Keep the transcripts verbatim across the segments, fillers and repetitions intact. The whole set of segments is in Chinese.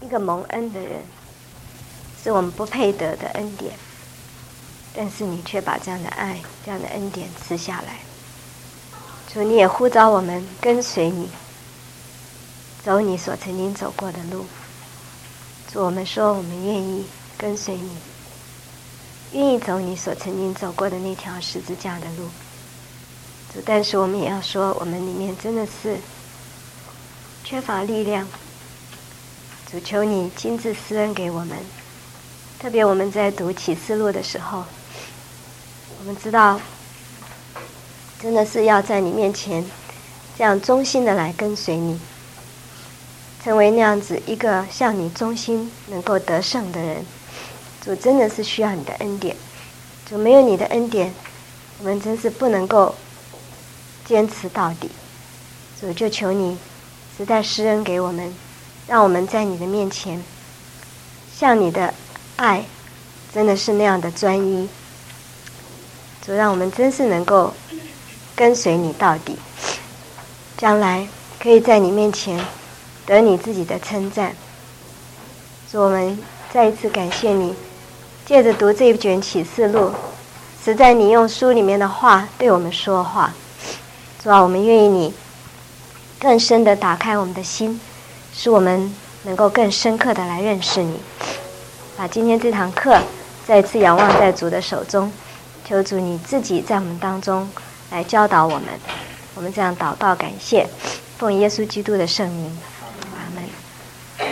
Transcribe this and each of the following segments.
一个蒙恩的人，是我们不配得的恩典，但是你却把这样的爱、这样的恩典赐下来。主，你也呼召我们跟随你，走你所曾经走过的路。主，我们说我们愿意跟随你，愿意走你所曾经走过的那条十字架的路。主，但是我们也要说，我们里面真的是缺乏力量。主，求你亲自施恩给我们。特别我们在读启示录的时候，我们知道真的是要在你面前这样忠心的来跟随你，成为那样子一个向你忠心能够得胜的人。主，真的是需要你的恩典。主，没有你的恩典，我们真是不能够坚持到底。主，就求你实在施恩给我们，让我们在你的面前像你的爱真的是那样的专一。主，让我们真是能够跟随你到底，将来可以在你面前得你自己的称赞。主，我们再一次感谢你，借着读这一卷启示录，实在你用书里面的话对我们说话。主啊，我们愿意你更深的打开我们的心，使我们能够更深刻的来认识你。把今天这堂课再一次仰望在主的手中，求主你自己在我们当中来教导我们。我们这样祷告感谢，奉耶稣基督的圣名，阿们。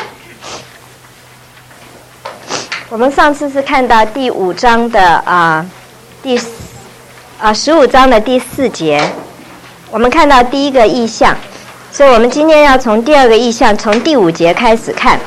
我们上次是看到第五章的啊、呃、第啊十五章的第四节，我们看到第一个意象，所以我们今天要从第二个意象，从第五节开始看。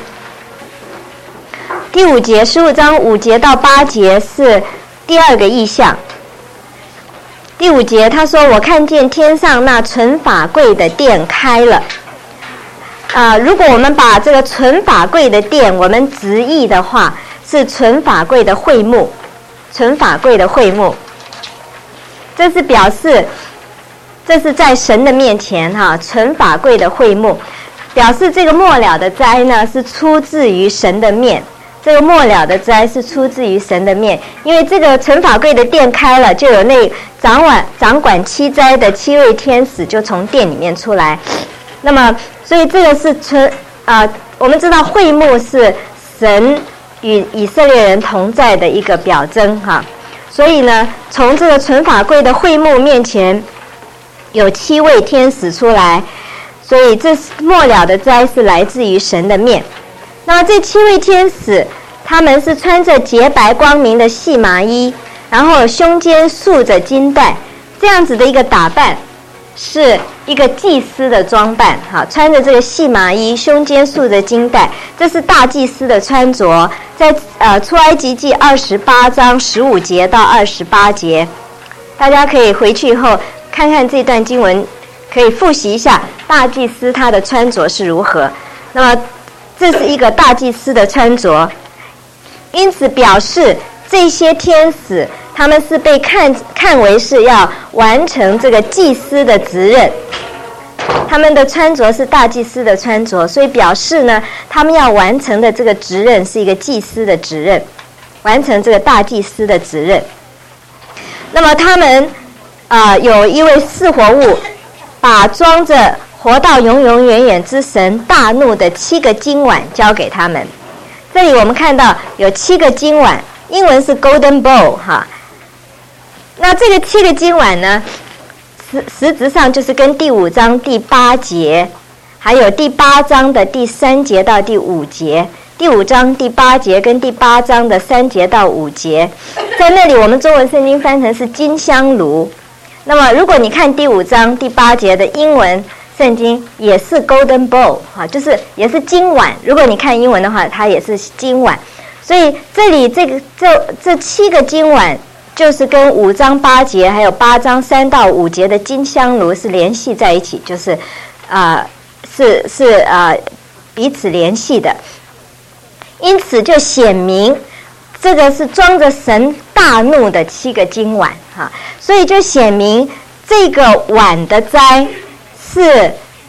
第五节，十五章五节到八节是第二个意象。第五节他说，我看见天上那存法柜的殿开了。啊、呃，如果我们把这个存法柜的殿我们直译的话，是存法柜的会幕，存法柜的会幕，这是表示这是在神的面前哈，存法柜的会幕，表示这个末了的灾呢是出自于神的面。这个末了的灾是出自于神的面，因为这个存法柜的殿开了，就有那掌管掌管七灾的七位天使就从殿里面出来。那么，所以这个是存啊、呃，我们知道会幕是神与以色列人同在的一个表征哈。所以呢，从这个存法柜的会幕面前有七位天使出来，所以这末了的灾是来自于神的面。那么这七位天使，他们是穿着洁白光明的细麻衣，然后胸间束着金带，这样子的一个打扮，是一个祭司的装扮。哈，穿着这个细麻衣，胸间束着金带，这是大祭司的穿着。在呃出埃及记二十八章十五节到二十八节，大家可以回去以后看看这段经文，可以复习一下大祭司他的穿着是如何。那么这是一个大祭司的穿着，因此表示这些天使他们是被看看为是要完成这个祭司的职任，他们的穿着是大祭司的穿着，所以表示呢，他们要完成的这个职任是一个祭司的职任，完成这个大祭司的职任。那么他们啊、呃，有一位四活物，把装着活到永永远远之神大怒的七个金碗交给他们。这里我们看到有七个金碗，英文是 golden bowl 哈。那这个七个金碗呢，实实质上就是跟第五章第八节，还有第八章的第三节到第五节，第五章第八节跟第八章的三节到五节，在那里我们中文圣经翻成是金香炉。那么如果你看第五章第八节的英文圣经也是 golden bowl 哈，就是也是金碗。如果你看英文的话，它也是金碗。所以这里这个这这七个金碗，就是跟五章八节还有八章三到五节的金香炉是联系在一起，就是啊、呃、是是啊、呃、彼此联系的。因此就显明这个是装着神大怒的七个金碗哈，所以就显明这个碗的灾是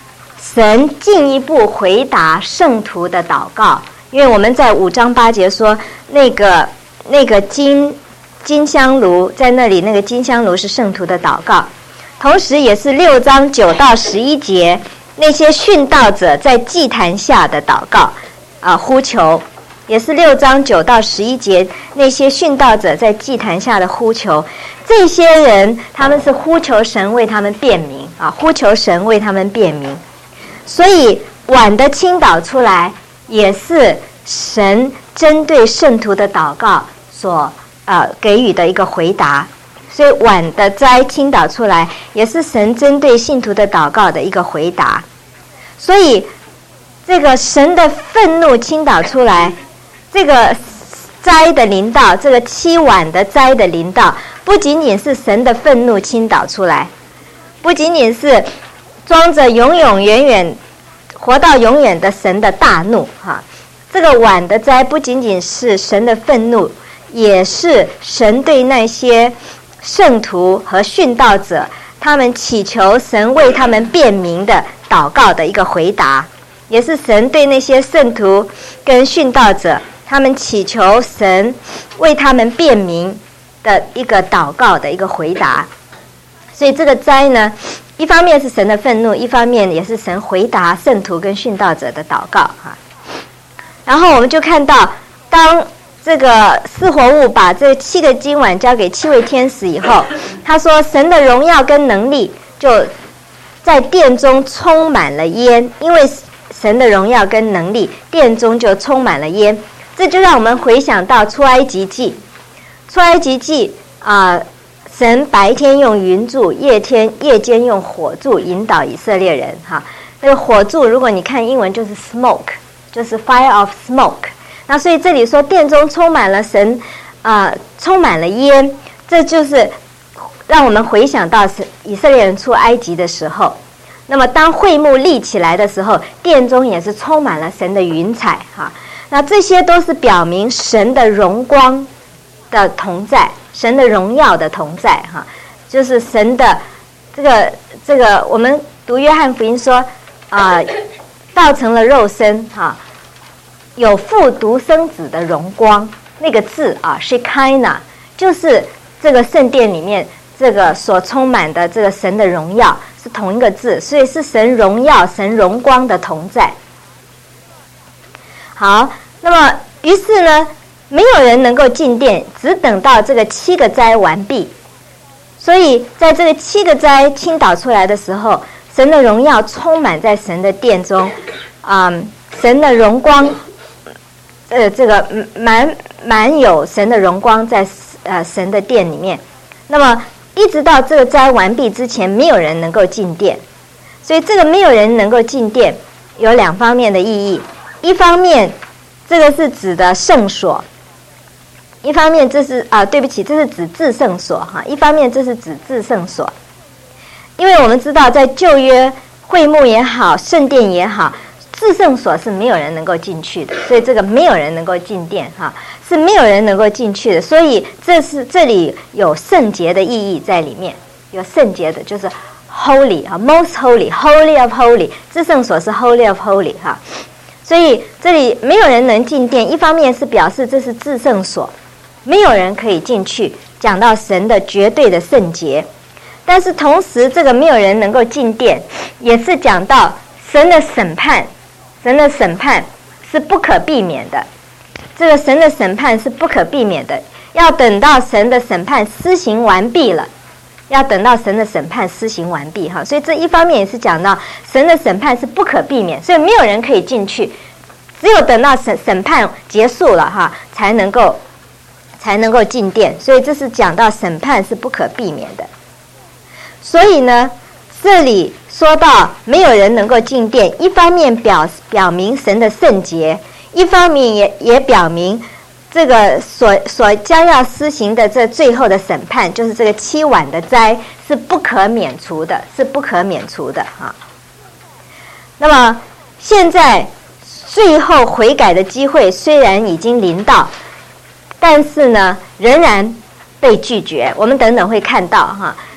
神进一步回答圣徒的祷告，因为我们在五章八节说，那个那个金金香炉在那里，那个金香炉是圣徒的祷告，同时也是六章九到十一节那些殉道者在祭坛下的祷告啊、呃、呼求，也是六章九到十一节那些殉道者在祭坛下的呼求。这些人他们是呼求神为他们辩明啊，呼求神为他们辩明。所以碗的倾倒出来也是神针对圣徒的祷告所呃给予的一个回答。所以碗的灾倾倒出来也是神针对信徒的祷告的一个回答。所以这个神的愤怒倾倒出来，这个灾的临到，这个七碗的灾的临到，不仅仅是神的愤怒倾倒出来，不仅仅是装着永永远远活到永远的神的大怒哈，这个碗的灾不仅仅是神的愤怒，也是神对那些圣徒和殉道者他们祈求神为他们辩明的祷告的一个回答，也是神对那些圣徒跟殉道者他们祈求神为他们辩明的一个祷告的一个回答。所以这个灾呢，一方面是神的愤怒，一方面也是神回答圣徒跟殉道者的祷告哈。然后我们就看到，当这个四活物把这七个金碗交给七位天使以后，他说神的荣耀跟能力就在殿中充满了烟，因为神的荣耀跟能力，殿中就充满了烟。这就让我们回想到出埃及记，出埃及记啊、呃，神白天用云柱，夜天夜间用火柱引导以色列人哈。那个火柱，如果你看英文就是 smoke， 就是 fire of smoke。那所以这里说殿中充满了神啊、呃，充满了烟，这就是让我们回想到以色列人出埃及的时候。那么当会幕立起来的时候，殿中也是充满了神的云彩哈。那这些都是表明神的荣光的同在，神的荣耀的同在哈，就是神的这个这个我们读约翰福音说啊、呃，道成了肉身哈，有父独生子的荣光，那个字啊 Shekinah 就是这个圣殿里面这个所充满的这个神的荣耀是同一个字，所以是神荣耀神荣光的同在。好，那么于是呢，没有人能够进殿，只等到这个七个灾完毕。所以在这个七个灾倾倒出来的时候，神的荣耀充满在神的殿中，嗯，神的荣光，呃，这个满满有神的荣光在呃神的殿里面。那么一直到这个灾完毕之前，没有人能够进殿。所以这个没有人能够进殿，有两方面的意义。一方面，这个是指的圣所；一方面，这是啊，对不起，这是指至圣所哈。一方面，这是指至圣所，因为我们知道，在旧约会幕也好，圣殿也好，至圣所是没有人能够进去的，所以这个没有人能够进殿哈，是没有人能够进去的。所以这是这里有圣洁的意义在里面，有圣洁的，就是 holy 啊 ，most holy，holy of holy， 至圣所是 holy of holy 哈。所以这里没有人能进殿，一方面是表示这是至圣所，没有人可以进去，讲到神的绝对的圣洁。但是同时，这个没有人能够进殿，也是讲到神的审判，神的审判是不可避免的。这个神的审判是不可避免的，要等到神的审判施行完毕了。要等到神的审判施行完毕哈，所以这一方面也是讲到神的审判是不可避免，所以没有人可以进去，只有等到审审判结束了哈，才能够才能够进殿，所以这是讲到审判是不可避免的。所以呢，这里说到没有人能够进殿，一方面表表明神的圣洁，一方面也也表明这个所所将要施行的这最后的审判，就是这个七碗的灾是不可免除的，是不可免除的哈。那么现在最后悔改的机会虽然已经临到，但是呢，仍然被拒绝。我们等等会看到哈，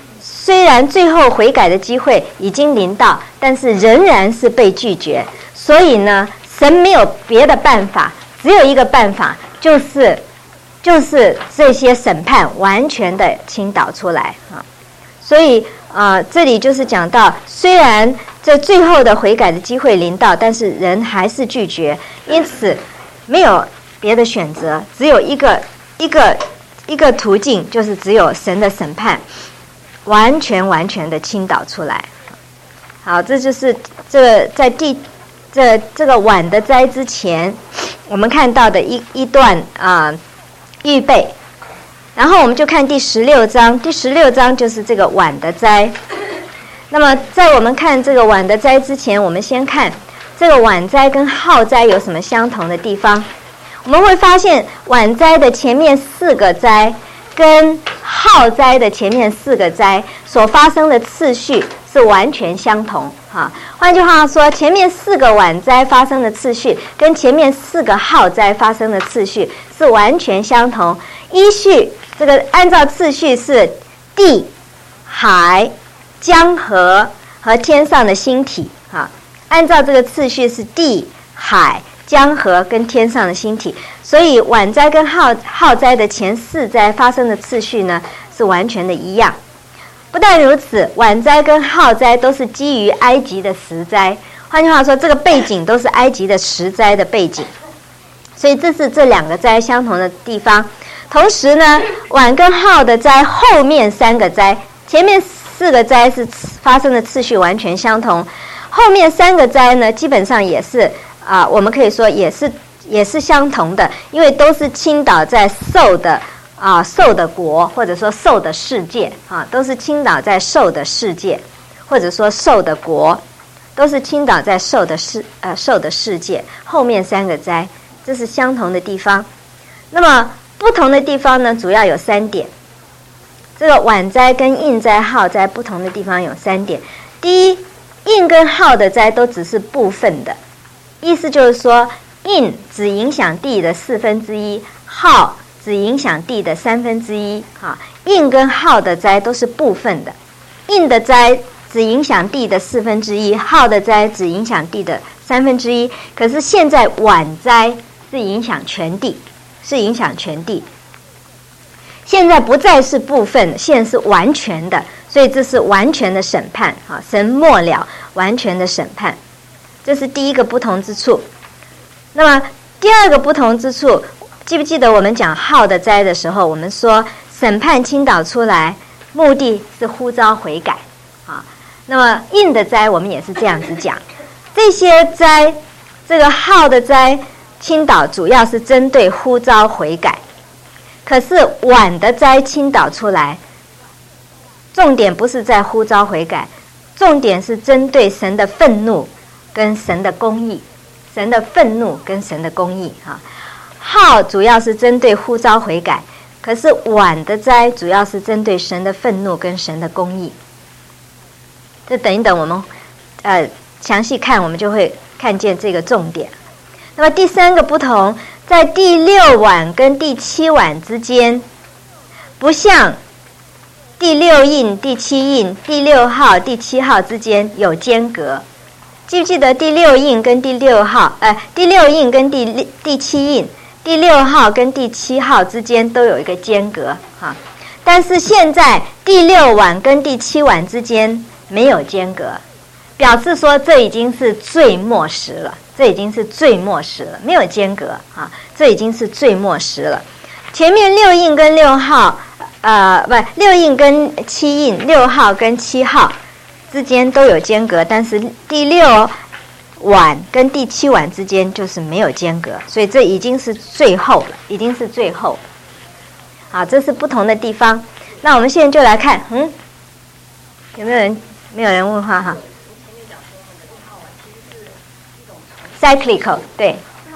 虽然最后悔改的机会已经临到，但是仍然是被拒绝。所以呢，神没有别的办法，只有一个办法，就是就是这些审判完全的倾倒出来啊。所以啊、呃，这里就是讲到，虽然这最后的悔改的机会临到，但是人还是拒绝，因此没有别的选择，只有一个一个一个途径，就是只有神的审判，完全完全的倾倒出来。好，这就是这个在第这这个碗的灾之前，我们看到的一一段啊、呃、预备。然后我们就看第十六章，第十六章就是这个碗的灾。那么在我们看这个碗的灾之前，我们先看这个碗灾跟旱灾有什么相同的地方。我们会发现碗灾的前面四个灾跟旱灾的前面四个灾所发生的次序是完全相同哈。换句话说，前面四个碗灾发生的次序跟前面四个旱灾发生的次序是完全相同。依序这个按照次序是地、海、江河和天上的星体啊。按照这个次序是地、海、江河跟天上的星体，所以碗灾跟旱旱灾的前四灾发生的次序呢是完全的一样。不但如此，碗灾跟旱灾都是基于埃及的十灾，换句话说，这个背景都是埃及的十灾的背景，所以这是这两个灾相同的地方。同时呢，碗跟旱的灾后面三个灾，前面四个灾是发生的次序完全相同，后面三个灾呢基本上也是啊、呃，我们可以说也是也是相同的，因为都是倾倒在兽的啊兽的国，或者说兽的世界啊，都是倾倒在兽的世界，或者说兽的国，都是倾倒在兽的世呃兽的世界。后面三个灾，这是相同的地方。那么不同的地方呢，主要有三点。这个碗灾跟印灾、旱灾不同的地方有三点。第一，印跟旱的灾都只是部分的，意思就是说，印只影响地的四分之一，旱只影响地的三分之一。啊，印跟旱的灾都是部分的，印的灾只影响地的四分之一，旱的灾只影响地的三分之一。可是现在碗灾是影响全地。是影响全地，现在不再是部分，现在是完全的，所以这是完全的审判啊！神末了完全的审判，这是第一个不同之处。那么第二个不同之处，记不记得我们讲旱的灾的时候，我们说审判倾倒出来，目的是呼召悔改啊。那么印的灾我们也是这样子讲，这些灾，这个旱的灾倾倒主要是针对呼召悔改，可是碗的灾倾倒出来，重点不是在呼召悔改，重点是针对神的愤怒跟神的公义，神的愤怒跟神的公义哈。旱主要是针对呼召悔改，可是碗的灾主要是针对神的愤怒跟神的公义。这等一等我们呃详细看，我们就会看见这个重点。那么第三个不同，在第六碗跟第七碗之间，不像第六印、第七印、第六号、第七号之间有间隔。记不记得第六印跟第六号，呃，第六印跟第第七印、第六号跟第七号之间都有一个间隔哈。但是现在第六碗跟第七碗之间没有间隔，表示说这已经是最末时了。这已经是最末时了，没有间隔啊！这已经是最末时了。前面六印跟六号，呃，不，六印跟七印，六号跟七号之间都有间隔，但是第六碗跟第七碗之间就是没有间隔，所以这已经是最后了，已经是最后了。好，这是不同的地方。那我们现在就来看，嗯，有没有人？没有人问话哈。cyclical 对，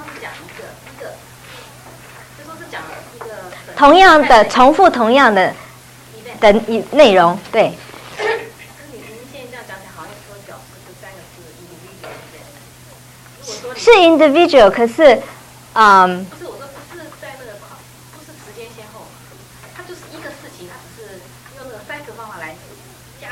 同样的重复同样的的内容，对。是 individual， 可是，嗯。 可是我说不是在那个不是时间先后，它就是一个事情，它只是用那个 cycle 方法来加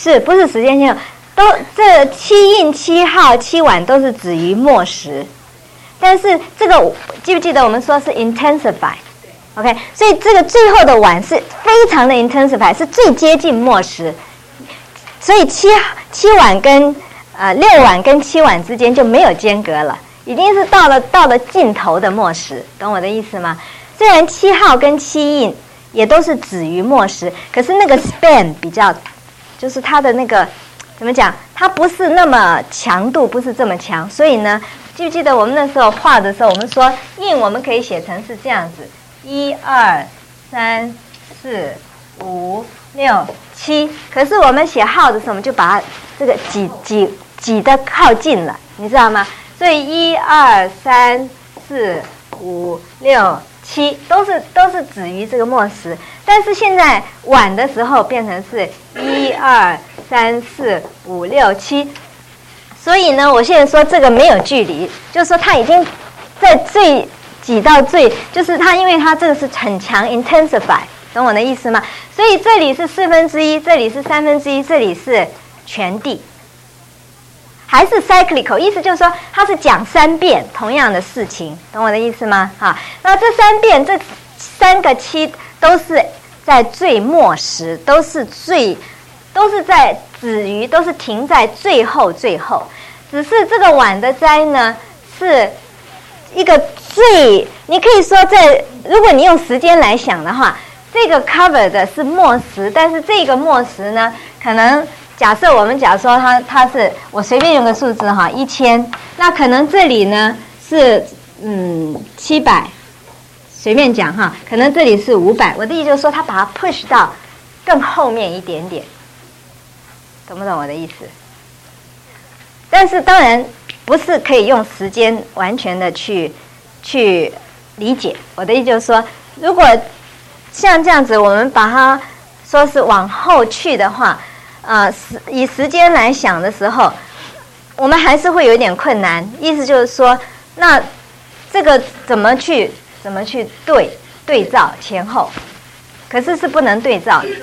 是不是时间先后？都这七印、七号、七晚都是止于末时，但是这个记不记得我们说是 intensify？OK， 所以这个最后的晚是非常的 intensify， 是最接近末时，所以七七晚跟呃六晚跟七晚之间就没有间隔了，已经是到了到了尽头的末时，懂我的意思吗？虽然七号跟七印也都是止于末时，可是那个 span 比较，就是它的那个怎么讲，它不是那么强度不是这么强，所以呢，记不记得我们那时候画的时候，我们说印我们可以写成是这样子。一二三四五六七，可是我们写号的时候，我们就把它这个挤挤挤得靠近了，你知道吗？所以一二三四五六七都是都是止于这个末时，但是现在晚的时候变成是一二三四五六七，所以呢，我现在说这个没有距离，就是说它已经在最。挤到最，就是它，因为它这个是很强 intensify， 懂我的意思吗？所以这里是四分之一，这里是三分之一，这里是全地，还是 cyclical， 意思就是说它是讲三遍同样的事情，懂我的意思吗？哈，那这三遍，这三个七都是在最末时，都是最，都是在止于，都是停在最后最后，只是这个晚的灾呢是。一个最，你可以说在，如果你用时间来想的话，这个 cover 的是末时，但是这个末时呢，可能假设我们假说它它是，我随便用个数字哈，一千，那可能这里呢是嗯七百，随便讲哈，可能这里是五百，我的意思就是说，它把它 push 到更后面一点点，懂不懂我的意思？但是当然。不是可以用时间完全的去去理解，我的意思就是说，如果像这样子，我们把它说是往后去的话，呃，以时间来想的时候，我们还是会有一点困难。意思就是说，那这个怎么去怎么去对对照前后？可是是不能对照的。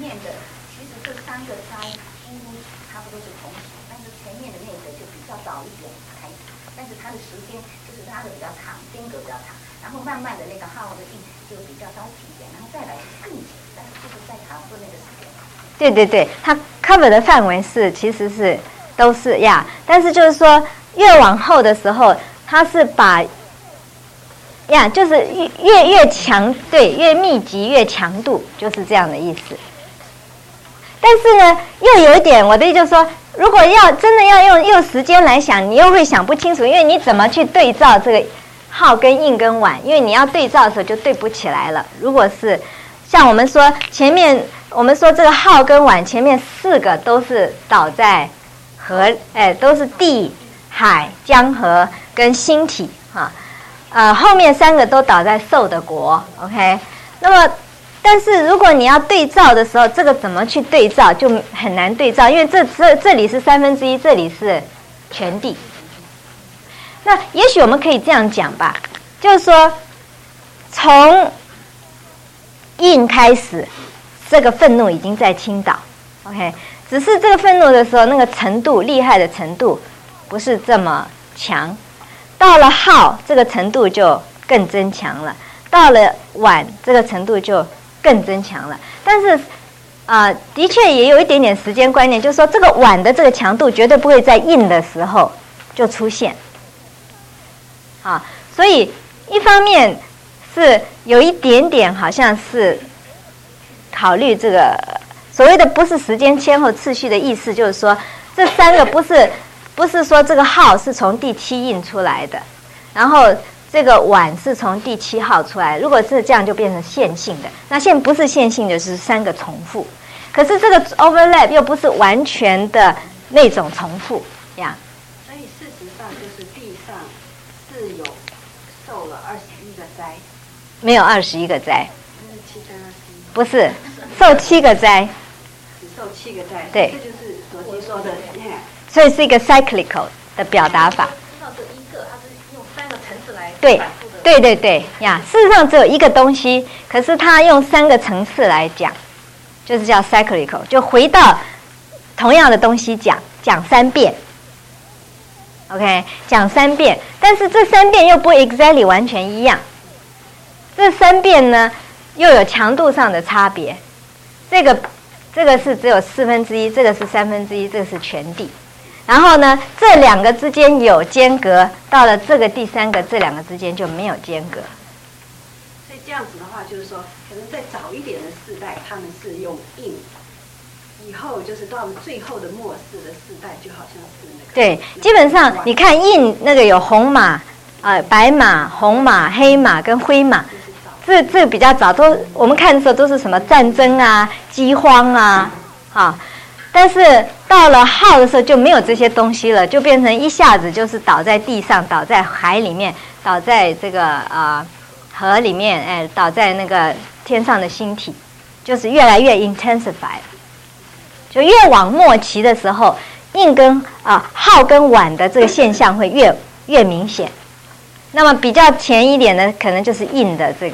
慢慢的那个号的印就比较高级一点，然后再来更紧，但是就是在长度那个时间。 对对对，它 cover 的范围是其实是都是呀，但是就是说越往后的时候，它是把呀，就是越越越强，对，越密集越强度，就是这样的意思。但是呢，又有一点，我的意思就是说，如果要真的要用用时间来想，你又会想不清楚，因为你怎么去对照这个。号跟印跟晚，因为你要对照的时候就对不起来了。如果是像我们说前面，我们说这个号跟晚前面四个都是倒在河，哎，都是地、海、江河跟星体哈，呃，后面三个都倒在兽的国 ，OK。那么，但是如果你要对照的时候，这个怎么去对照就很难对照，因为这这这里是三分之一，这里是全地。那也许我们可以这样讲吧，就是说，从印开始，这个愤怒已经在倾倒 ，OK， 只是这个愤怒的时候，那个程度厉害的程度不是这么强，到了号这个程度就更增强了，到了晚这个程度就更增强了。但是啊、呃，的确也有一点点时间观念，就是说这个晚的这个强度绝对不会在印的时候就出现。啊，所以一方面是有一点点好像是考虑这个所谓的不是时间先后次序的意思，就是说这三个不是不是说这个号是从第七印出来的，然后这个晚是从第七号出来，如果是这样就变成线性的，那现在不是线性的是三个重复，可是这个 overlap 又不是完全的那种重复呀。 所以事实上就是地上是有受了二十一个灾， 没有二十一个灾， 七三二十一， 不是受七个灾， 只受七个灾， 对， 这就是所基说的， 所以是一个 cyclical 的表达法。 知道这一个，它是用三个层次来对，对对对呀，事实上只有一个东西，可是它用三个层次来讲，就是叫 cyclical， 就回到同样的东西讲讲三遍 ，OK， 讲三遍，但是这三遍又不 exactly 完全一样，这三遍呢又有强度上的差别，这个这个是只有四分之一，这个是三分之一，这个是全地。然后呢，这两个之间有间隔，到了这个第三个，这两个之间就没有间隔。 所以这样子的话，就是说，可能在早一点的世代，他们是用印，以后就是到了最后的末世的世代，就好像是那个。 对，基本上你看印那个有红马、呃白马、红马、黑马跟灰马，这这比较早，都我们看的时候都是什么战争啊、饥荒啊，啊。但是到了号的时候就没有这些东西了，就变成一下子就是倒在地上，倒在海里面，倒在这个啊、呃、河里面，哎，倒在那个天上的星体，就是越来越 intensify。就越往末期的时候，印跟啊、呃、号跟晚的这个现象会越越明显。那么比较前一点的，可能就是印的这个。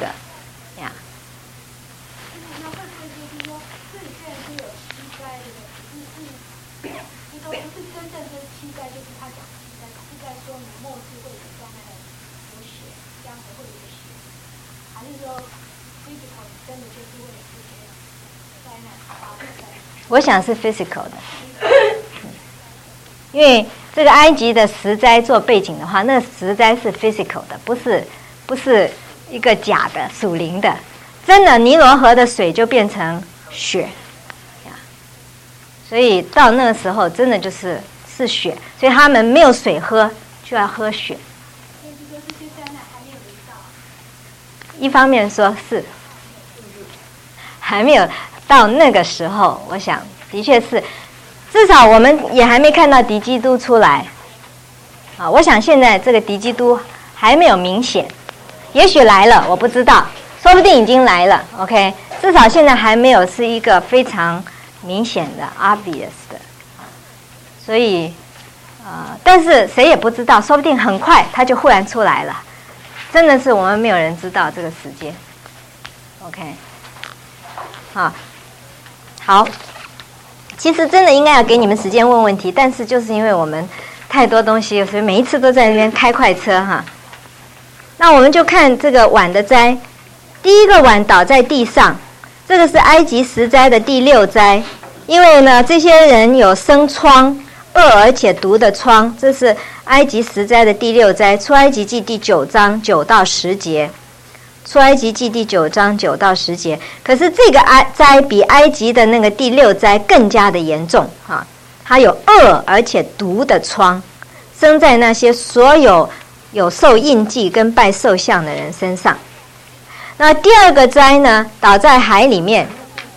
我想是 physical 的，因为这个埃及的石灾做背景的话，那个石灾是 physical 的，不是不是一个假的属灵的。真的尼罗河的水就变成血，所以到那个时候真的就是是血，所以他们没有水喝，就要喝血。一方面说是还没有到那个时候，我想的确是，至少我们也还没看到敌基督出来啊。我想现在这个敌基督还没有明显，也许来了，我不知道，说不定已经来了。OK， 至少现在还没有是一个非常明显的 obvious 的，所以呃，但是谁也不知道，说不定很快他就忽然出来了。真的是我们没有人知道这个时间。OK。啊，好，其实真的应该要给你们时间问问题，但是就是因为我们太多东西，所以每一次都在那边开快车哈。那我们就看这个碗的灾，第一个碗倒在地上，这个是埃及十灾的第六灾，因为呢这些人有生疮，恶而且毒的疮，这是埃及十灾的第六灾，出埃及记第九章九到十节。出埃及记第九章九到十节，可是这个埃灾比埃及的那个第六灾更加的严重啊！它有恶而且毒的疮，生在那些所有有受印记跟拜兽像的人身上。那第二个灾呢，倒在海里面。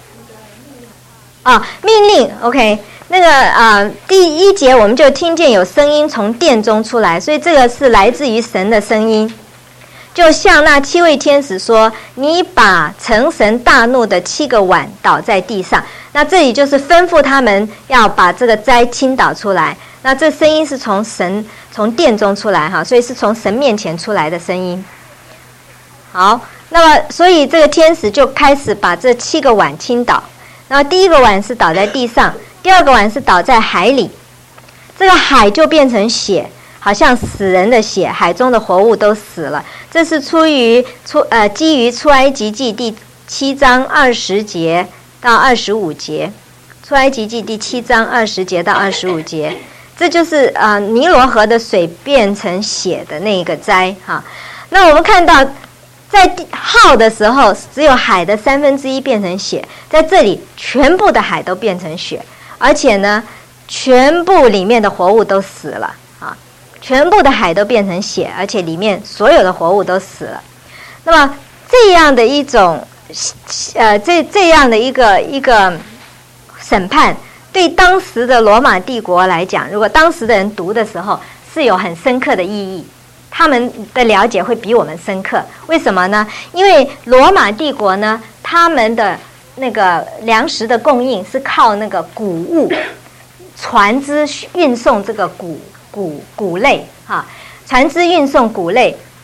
啊，命令 ，OK， 那个啊、呃，第一节我们就听见有声音从殿中出来，所以这个是来自于神的声音。就像那七位天使说：“你把成神大怒的七个碗倒在地上。”那这里就是吩咐他们要把这个灾倾倒出来。那这声音是从神从殿中出来哈，所以是从神面前出来的声音。好，那么所以这个天使就开始把这七个碗倾倒。然后第一个碗是倒在地上，第二个碗是倒在海里，这个海就变成血。好像死人的血，海中的活物都死了。这是出于出呃基于出埃及记第七章二十节到二十五节，出埃及记第七章二十节到二十五节，这就是呃尼罗河的水变成血的那个灾哈。那我们看到在号的时候，只有海的三分之一变成血，在这里全部的海都变成血，而且呢，全部里面的活物都死了。全部的海都变成血，而且里面所有的活物都死了。那么这样的一种，呃，这这样的一个一个审判，对当时的罗马帝国来讲，如果当时的人读的时候，是有很深刻的意义。他们的了解会比我们深刻。为什么呢？因为罗马帝国呢，他们的那个粮食的供应是靠那个谷物、船只运送这个谷。谷谷类哈，船只运送谷类，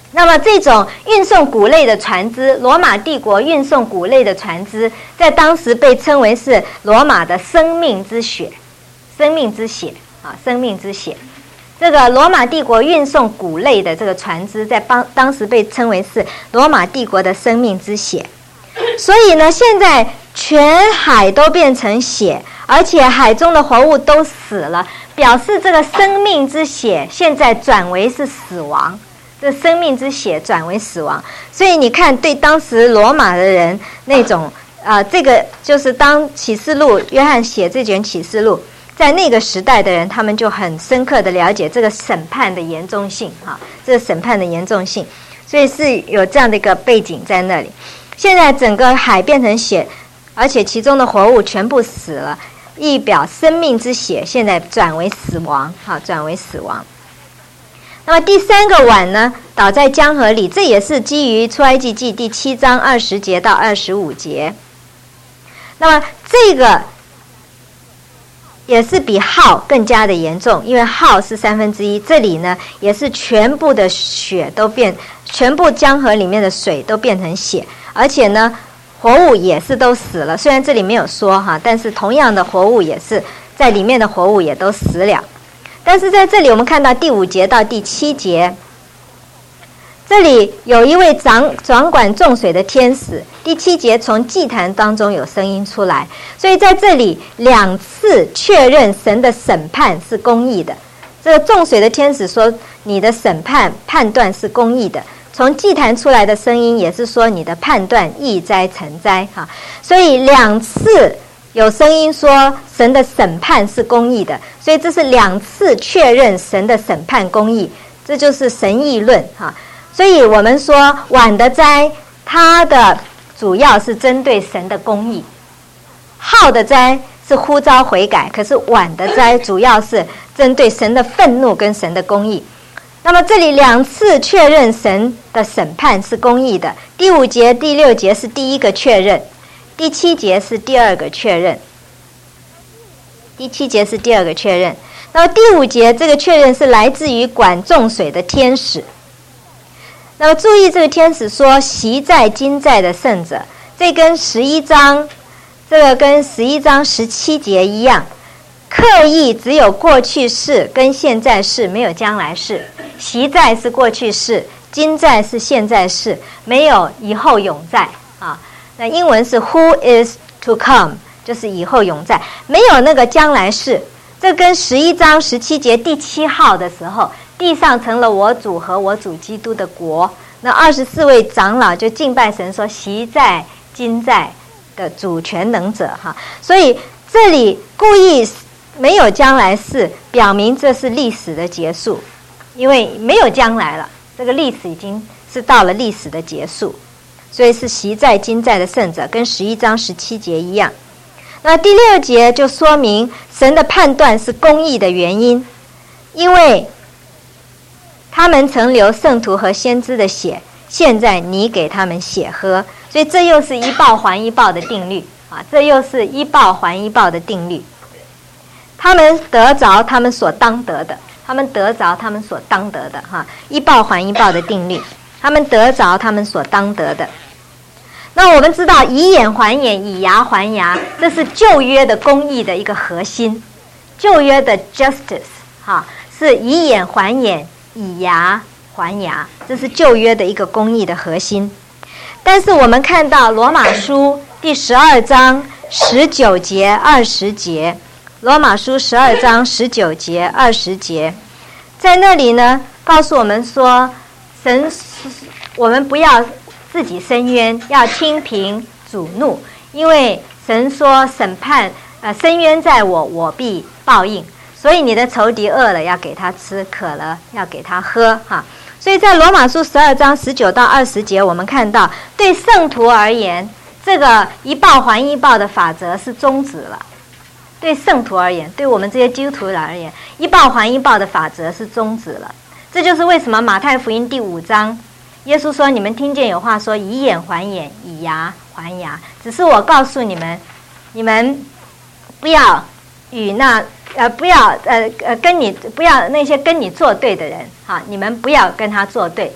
那么这种运送谷类的船只，罗马帝国运送谷类的船只，在当时被称为是罗马的生命之血，生命之血啊，生命之血。这个罗马帝国运送谷类的这个船只，在当当时被称为是罗马帝国的生命之血。所以呢，现在全海都变成血，而且海中的活物都死了，表示这个生命之血现在转为是死亡。这生命之血转为死亡，所以你看，对当时罗马的人那种呃，这个就是当启示录约翰写这卷启示录，在那个时代的人，他们就很深刻的了解这个审判的严重性哈，这个审判的严重性，所以是有这样的一个背景在那里。现在整个海变成血，而且其中的活物全部死了，意表生命之血现在转为死亡哈，转为死亡。那么第三个碗呢，倒在江河里，这也是基于出埃及记第七章二十节到二十五节。那么这个也是比号更加的严重，因为号是三分之一，这里呢也是全部的血都变，全部江河里面的水都变成血，而且呢活物也是都死了。虽然这里没有说哈，但是同样的活物也是在里面的活物也都死了。但是在这里我们看到第五节到第七节，这里有一位掌掌管众水的天使。第七节从祭坛当中有声音出来，所以在这里两次确认神的审判是公义的。这个众水的天使说你的审判判断是公义的，从祭坛出来的声音也是说你的判断义哉诚哉哈。所以两次有声音说神的审判是公义的，所以这是两次确认神的审判公义，这就是神议论哈。所以我们说碗的灾，它的主要是针对神的公义；号的灾是呼召悔改，可是碗的灾主要是针对神的愤怒跟神的公义。那么这里两次确认神的审判是公义的，第五节、第六节是第一个确认。第七节是第二个确认，第七节是第二个确认。那么第五节这个确认是来自于管众水的天使。那么注意，这个天使说习在今在的圣者，这跟十一章这个跟十一章十七节一样，刻意只有过去式跟现在式，没有将来式。习在是过去式，今在是现在式，没有以后永在啊。那英文是 Who is to come， 就是以后永在，没有那个将来式。这跟十一章十七节第七号的时候，地上成了我主和我主基督的国，那二十四位长老就敬拜神，说习在今在的主权能者哈。所以这里故意没有将来式，表明这是历史的结束，因为没有将来了，这个历史已经是到了历史的结束。所以是习在今在的圣者，跟十一章十七节一样。那第六节就说明神的判断是公义的原因，因为他们曾流圣徒和先知的血，现在你给他们血喝，所以这又是一报还一报的定律啊！这又是一报还一报的定律。他们得着他们所当得的，他们得着他们所当得的哈，一报还一报的定律。他们得着他们所当得的。那我们知道以眼还眼，以牙还牙，这是旧约的公义的一个核心。旧约的 justice 哈，是以眼还眼，以牙还牙，这是旧约的一个公义的核心。但是我们看到罗马书第十二章十九节二十节，罗马书十二章十九节二十节，在那里呢告诉我们说，神我们不要自己伸冤，要听凭主怒，因为神说审判呃伸冤在我，我必报应。所以你的仇敌饿了要给他吃，渴了要给他喝哈。所以在罗马书十二章十九到二十节，我们看到对圣徒而言，这个一报还一报的法则是终止了。对圣徒而言，对我们这些基督徒而言，一报还一报的法则是终止了。这就是为什么马太福音第五章耶稣说，你们听见有话说以眼还眼，以牙还牙，只是我告诉你们，你们不要与那呃不要呃呃跟你不要那些跟你作对的人哈，你们不要跟他作对。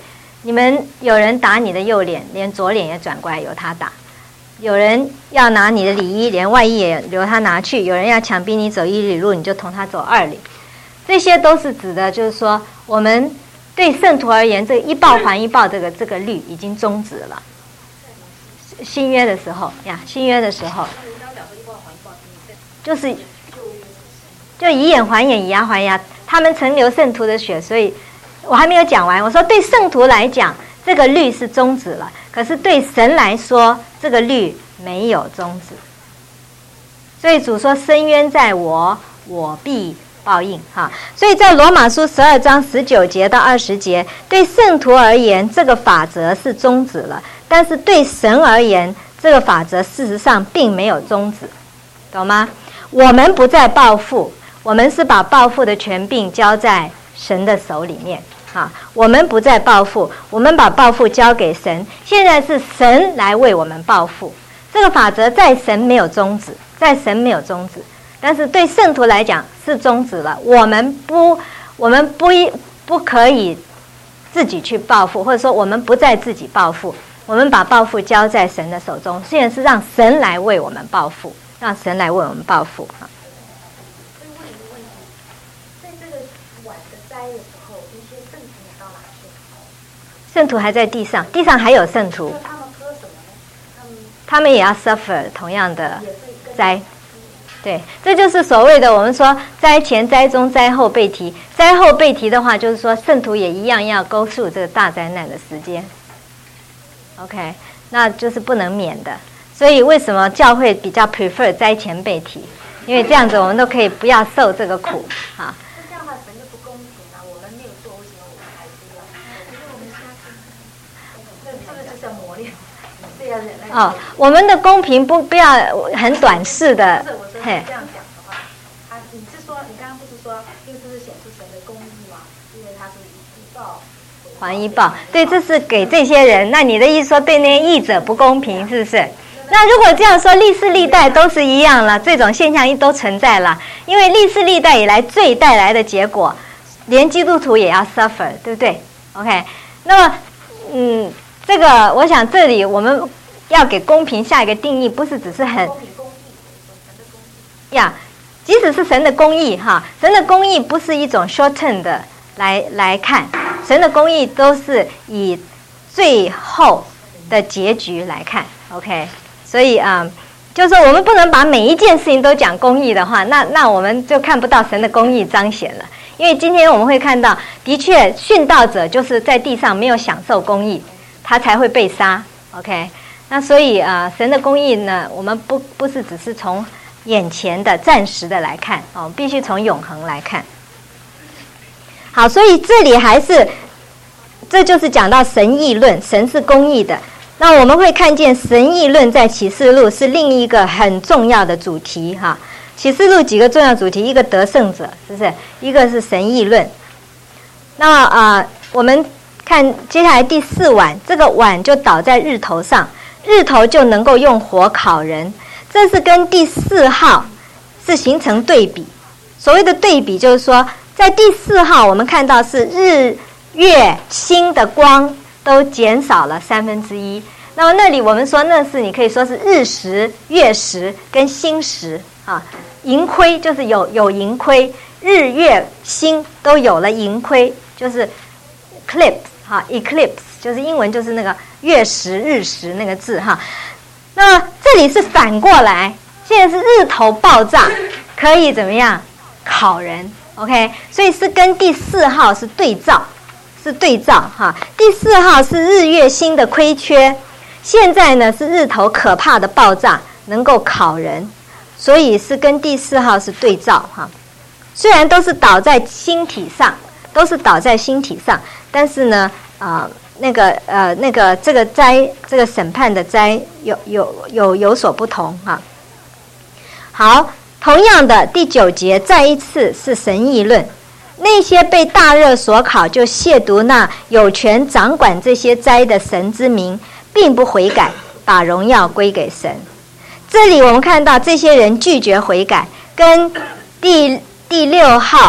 你们有人打你的右脸，连左脸也转过来由他打；有人要拿你的里衣，连外衣也由他拿去；有人要强逼你走一里路，你就同他走二里。这些都是指的，就是说我们对圣徒而言，这个一报还一报，这个这个律已经终止了。新约的时候呀，新约的时候，就是就以眼还眼，以牙还牙。他们曾流圣徒的血，所以我还没有讲完。我说对圣徒来讲，这个律是终止了；可是对神来说，这个律没有终止。所以主说：“深渊在我，我必报应。”哈，所以在罗马书十二章十九节到二十节，对圣徒而言，这个法则是终止了；但是对神而言，这个法则事实上并没有终止，懂吗？我们不再报复，我们是把报复的权柄交在神的手里面。哈，我们不再报复，我们把报复交给神。现在是神来为我们报复，这个法则在神没有终止，在神没有终止。但是对圣徒来讲是终止了，我们不，我们不不可以自己去报复，或者说我们不再自己报复，我们把报复交在神的手中。现在是让神来为我们报复，让神来为我们报复。哈。 所以问一个问题，在这个碗的摘的时候，那些圣徒到哪去？ 圣徒还在地上，地上还有圣徒。 他们喝什么呢？他们他们也要 suffer 同样的灾。对，这就是所谓的我们说灾前、灾中、灾后被提。灾后被提的话，就是说圣徒也一样要go through这个大灾难的时间。OK， 那就是不能免的。所以为什么教会比较 prefer 灾前被提？因为这样子我们都可以不要受这个苦啊。 那这样的话，神就不公平啊！我们没有做，为什么我们还是要？可是我们相信，那这个就是要磨练，是要忍耐。 哦，我们的公平不不要很短视的。 不是，我说这样讲的话，他你是说你刚刚不是说，因为这是显出神的公义吗？因为他是一报还一报，对，这是给这些人。那你的意思说对那些义者不公平，是不是？那如果这样说，历世历代都是一样了，这种现象都存在了。因为历世历代以来罪带来的结果，连基督徒也要 suffer， 对不对 ？OK， 那么，嗯，这个我想这里我们要给公平下一个定义，不是只是很呀，即使是神的公义哈，神的公义不是一种 short term 的来来看，神的公义都是以最后的结局来看 ，OK。所以啊、嗯，就是说我们不能把每一件事情都讲公义的话，那那我们就看不到神的公义彰显了。因为今天我们会看到，的确殉道者就是在地上没有享受公义，他才会被杀。OK， 那所以啊、呃，神的公义呢，我们不不是只是从眼前的暂时的来看哦，必须从永恒来看。好，所以这里还是，这就是讲到神义论，神是公义的。那我们会看见神义论在启示录是另一个很重要的主题哈。启示录几个重要主题，一个得胜者，是不是？一个是神义论。那啊、呃，我们看接下来第四碗，这个碗就倒在日头上，日头就能够用火烤人，这是跟第四号是形成对比。所谓的对比就是说，在第四号我们看到是日月星的光都减少了三分之一。那么那里我们说那是你可以说是日食、月食跟星食啊，盈亏就是有有盈亏，日月星都有了盈亏，就是 eclipse 哈 eclipse 就是英文就是那个月食、日食那个字哈。那么这里是反过来，现在是日头爆炸，可以怎么样烤人 ？OK， 所以是跟第四号是对照。是对照哈，第四号是日月星的亏缺，现在呢是日头可怕的爆炸能够烤人，所以是跟第四号是对照哈。虽然都是倒在星体上，都是倒在星体上，但是呢啊、呃、那个呃那个这个灾这个审判的灾有有有有所不同哈。好，同样的第九节再一次是神议论。那些被大热所烤，就亵渎那有权掌管这些灾的神之名，并不悔改，把荣耀归给神。这里我们看到这些人拒绝悔改，跟第第六号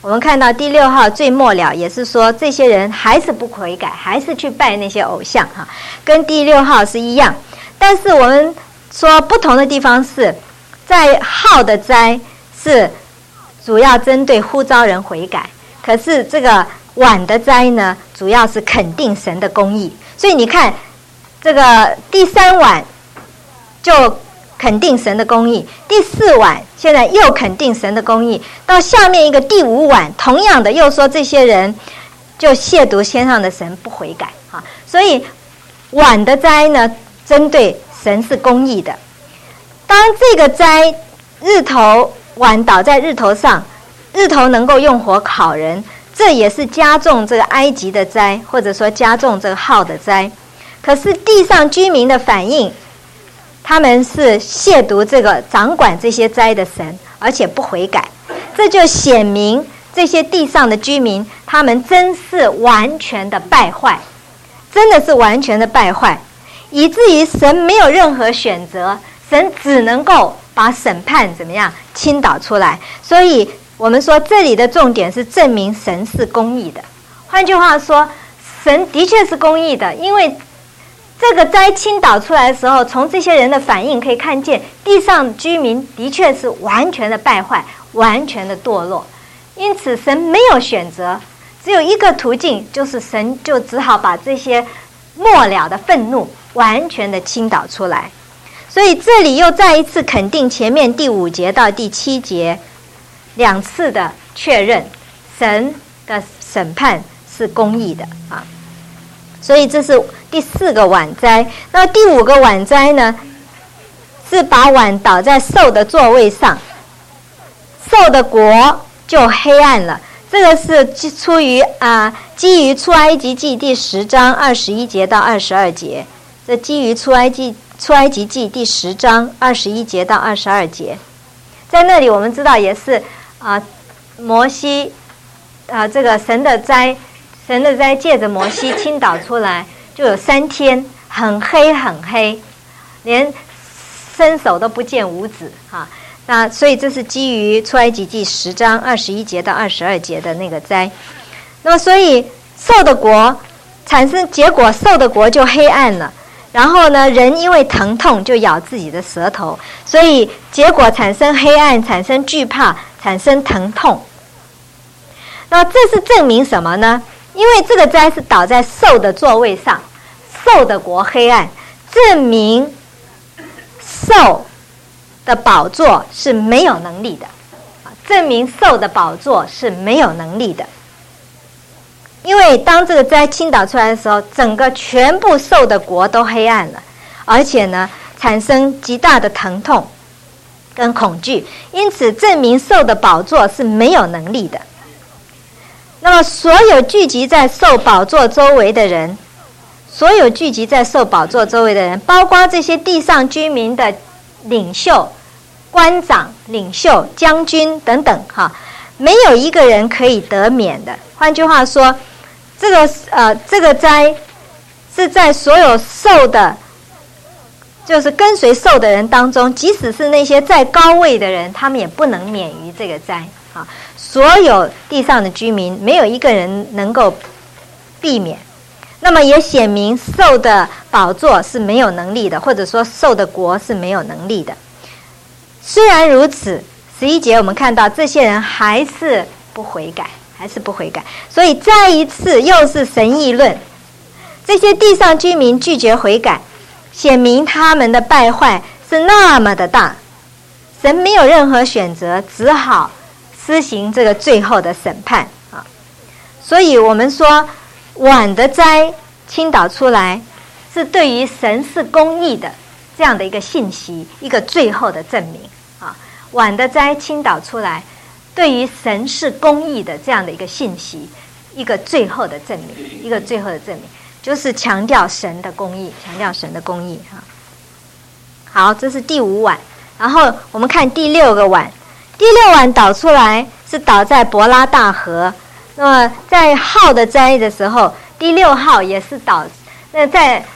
我们看到第六号最末了，也是说这些人还是不悔改，还是去拜那些偶像哈，跟第六号是一样。但是我们说不同的地方是，在号的灾是主要针对呼召人悔改，可是这个晚的灾呢，主要是肯定神的公义。所以你看，这个第三晚就肯定神的公义，第四晚现在又肯定神的公义，到下面一个第五晚，同样的又说这些人就亵渎天上的神，不悔改啊。所以晚的灾呢，针对神是公义的。当这个灾日头晚倒在日头上，日头能够用火烤人，这也是加重这个埃及的灾，或者说加重这个号的灾。可是地上居民的反应，他们是亵渎这个掌管这些灾的神，而且不悔改，这就显明这些地上的居民，他们真是完全的败坏，真的是完全的败坏，以至于神没有任何选择，神只能够把审判怎么样倾倒出来。所以我们说这里的重点是证明神是公义的。换句话说，神的确是公义的，因为这个灾倾倒出来的时候，从这些人的反应可以看见，地上居民的确是完全的败坏，完全的堕落。因此神没有选择，只有一个途径，就是神就只好把这些末了的愤怒完全的倾倒出来。所以这里又再一次肯定前面第五节到第七节两次的确认，神的审判是公义的啊。所以这是第四个晚灾。那第五个晚灾呢，是把碗倒在兽的座位上，兽的国就黑暗了。这个是出于啊、呃，基于出埃及记第十章二十一节到二十二节。这基于出埃及出埃及记第十章二十一节到二十二节，在那里我们知道也是啊、呃，摩西啊、呃，这个神的灾。神的灾借着摩西倾倒出来，就有三天很黑很黑，连伸手都不见五指哈。那所以这是基于出埃及记十章二十一节到二十二节的那个灾。那么所以兽的国产生结果，兽的国就黑暗了。然后呢，人因为疼痛就咬自己的舌头，所以结果产生黑暗，产生惧怕，产生疼痛。那这是证明什么呢？因为这个灾是倒在兽的座位上，兽的国黑暗，证明兽的宝座是没有能力的，证明兽的宝座是没有能力的。因为当这个灾倾倒出来的时候，整个全部兽的国都黑暗了，而且呢，产生极大的疼痛跟恐惧，因此证明兽的宝座是没有能力的。那么所有聚集在兽宝座周围的人，所有聚集在兽宝座周围的人，包括这些地上居民的领袖、官长、领袖、将军等等哈，没有一个人可以得免的。换句话说，这个呃这个灾是在所有兽的，就是跟随兽的人当中，即使是那些在高位的人，他们也不能免于这个灾啊。所有地上的居民，没有一个人能够避免。那么也显明兽的宝座是没有能力的，或者说兽的国是没有能力的。虽然如此，十一节我们看到这些人还是不悔改，还是不悔改。所以再一次又是神议论，这些地上居民拒绝悔改，显明他们的败坏是那么的大，神没有任何选择，只好施行这个最后的审判啊。所以我们说晚的灾倾倒出来，是对于神是公义的这样的一个信息，一个最后的证明啊。晚的灾倾倒出来，对于神是公义的这样的一个信息，一个最后的证明，一个最后的证明，就是强调神的公义，强调神的公义哈。好，这是第五晚，然后我们看第六个晚。第六晚倒出来是倒在伯拉大河。那么在号的灾的时候，第六号也是倒，那在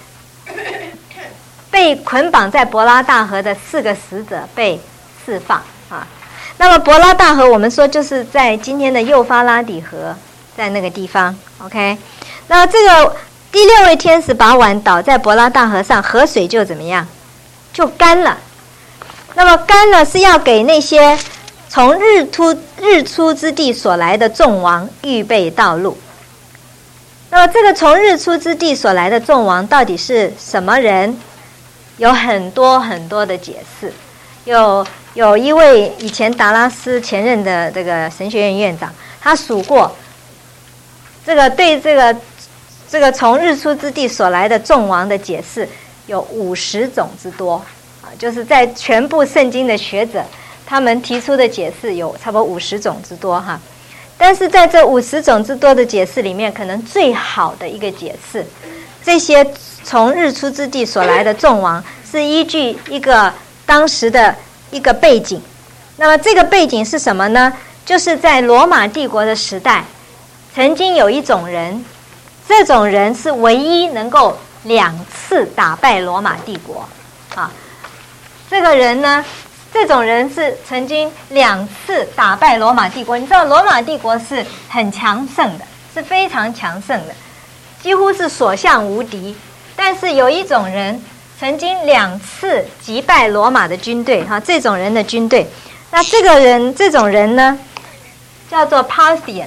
被捆绑在伯拉大河的四个使者被释放啊。 那么伯拉大河，我们说就是在今天的幼发拉底河，在那个地方。OK， 那这个第六位天使把碗倒在伯拉大河上，河水就怎么样？就干了。那么干了是要给那些从日出日出之地所来的众王预备道路。那么这个从日出之地所来的众王到底是什么人？有很多很多的解释。有有一位以前达拉斯前任的这个神学院院长，他数过这个对这个这个从日出之地所来的众王的解释有五十种之多啊，就是在全部圣经的学者他们提出的解释有差不多五十种之多哈。但是在这五十种之多的解释里面，可能最好的一个解释，这些从日出之地所来的众王是依据一个当时的一个背景。那么这个背景是什么呢？就是在罗马帝国的时代，曾经有一种人，这种人是唯一能够两次打败罗马帝国啊。这个人呢，这种人是曾经两次打败罗马帝国。你知道罗马帝国是很强盛的，是非常强盛的，几乎是所向无敌。但是有一种人曾经两次击败罗马的军队哈，这种人的军队，那这个人这种人呢，叫做 Parthian，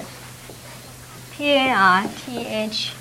P A R T H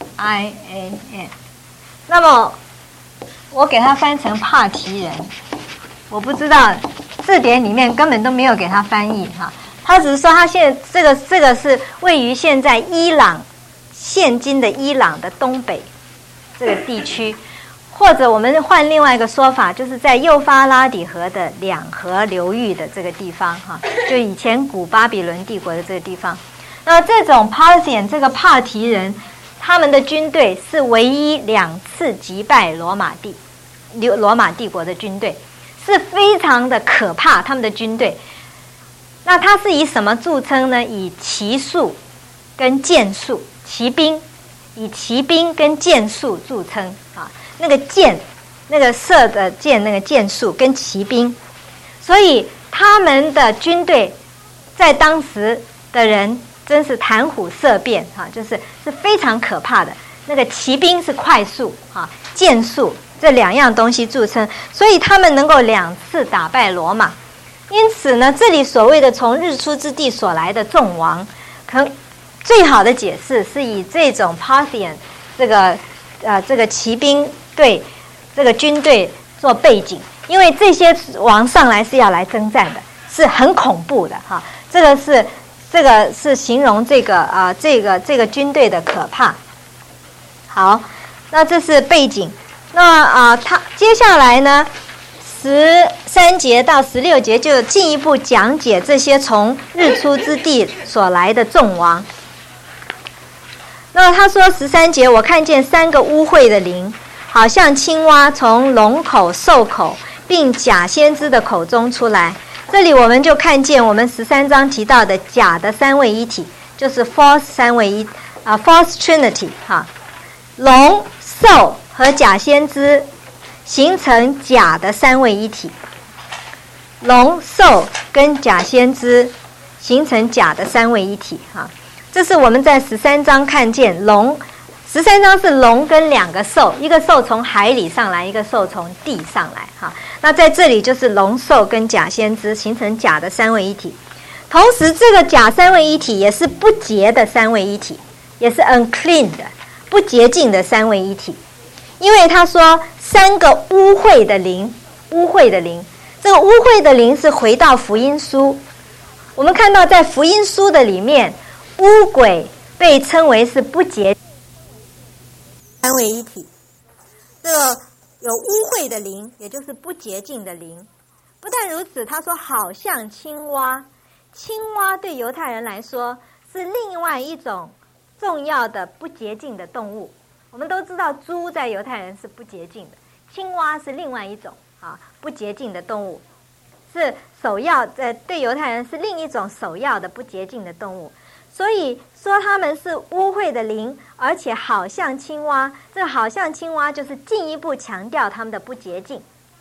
I A N。那么我给他翻成帕提人，我不知道字典里面根本都没有给他翻译哈，他只是说他现在这个这个是位于现在伊朗现今的伊朗的东北这个地区。或者我们换另外一个说法，就是在幼发拉底河的两河流域的这个地方哈，就以前古巴比伦帝国的这个地方。那这种 Parthian 这个帕提人，他们的军队是唯一两次击败罗马帝罗马帝国的军队，是非常的可怕。他们的军队，那他是以什么著称呢？以骑术跟剑术，骑兵以骑兵跟剑术著称啊。那个箭，那个射的箭，那个箭术跟骑兵，所以他们的军队在当时的人真是谈虎色变哈，就是是非常可怕的。那个骑兵是快速哈，箭术这两样东西著称，所以他们能够两次打败罗马。因此呢，这里所谓的从日出之地所来的众王，可能最好的解释是以这种 Parthian 这个呃这个骑兵对这个军队做背景，因为这些王上来是要来征战的，是很恐怖的哈。这个是这个是形容这个啊、呃、这个这个军队的可怕。好，那这是背景。那啊、呃，他接下来呢，十三节到十六节就进一步讲解这些从日出之地所来的众王。那他说十三节，我看见三个污秽的灵，好像青蛙从龙口、兽口并假先知的口中出来。这里我们就看见我们十三章提到的假的三位一体，就是 false 三位一啊 false trinity 哈，龙、兽和假先知形成假的三位一体，龙、兽跟假先知形成假的三位一体哈。这是我们在十三章看见龙，十三章是龙跟两个兽，一个兽从海里上来，一个兽从地上来哈。那在这里就是龙、兽跟假先知形成假的三位一体，同时这个假三位一体也是不洁的三位一体，也是 unclean 的不洁净的三位一体。因为他说三个污秽的灵，污秽的灵，这个污秽的灵是回到福音书。我们看到在福音书的里面，污鬼被称为是不洁三位一体。这个有污秽的灵，也就是不洁净的灵。不但如此，他说好像青蛙，青蛙对犹太人来说是另外一种重要的不洁净的动物。我们都知道猪在犹太人是不洁净的，青蛙是另外一种啊不洁净的动物，是首要呃对犹太人是另一种首要的不洁净的动物。所以说他们是污秽的灵，而且好像青蛙，这好像青蛙就是进一步强调他们的不洁净。